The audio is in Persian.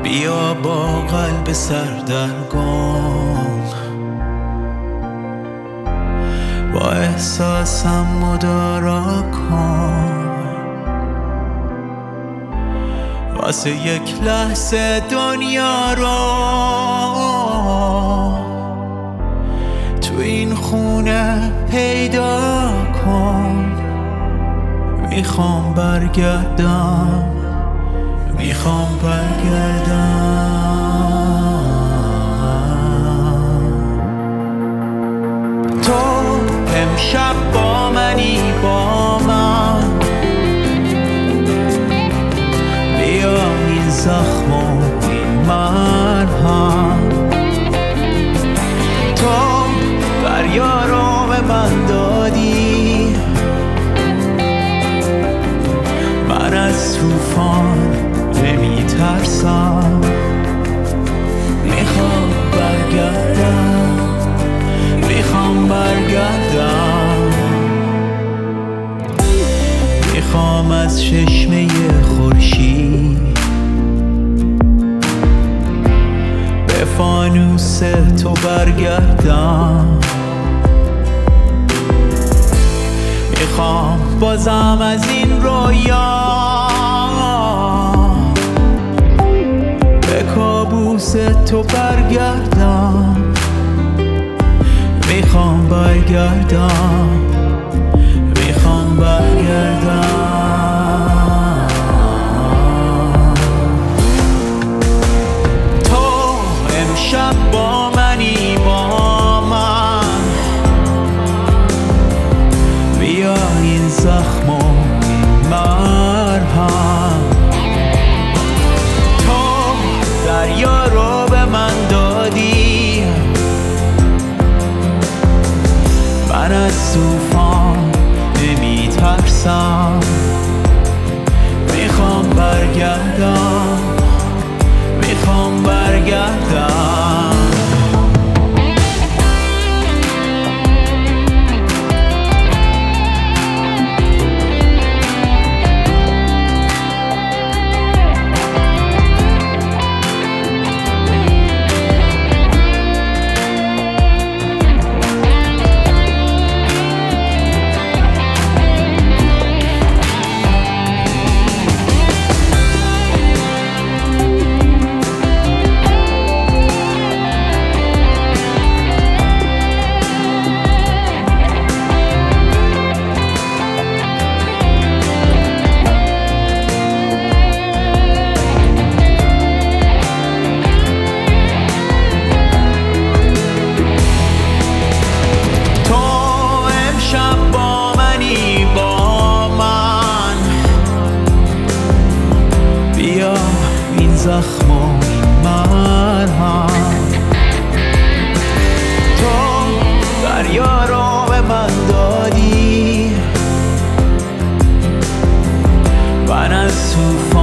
بیا با قلب سردرگم با احساسم مدارا کن، واسه یک لحظه دنیا رو تو این خونه پیدا کن. میخوام برگردم، میخوام برگردم. تو امشب با منی، با من بیا این زخم و این مرهم. تو دریا رو به من دادی، من از طوفان نمیترسم. میخوام برگردم، میخوام برگردم. میخوام از چشمه خورشید به فانوس تو برگردم. میخوام بازم از این رویا به کابوس تو برگردم. میخوام برگردم، میخوام برگردم. تو امشب با منی، با من بیا این زخم و این مرهم. تو دریا رو به من دادی، من از طوفان نمیترسم. میخوام برگردم، میخوام برگردم. زخم و مرهم. تو دریا رو به من دادی، من از طوفان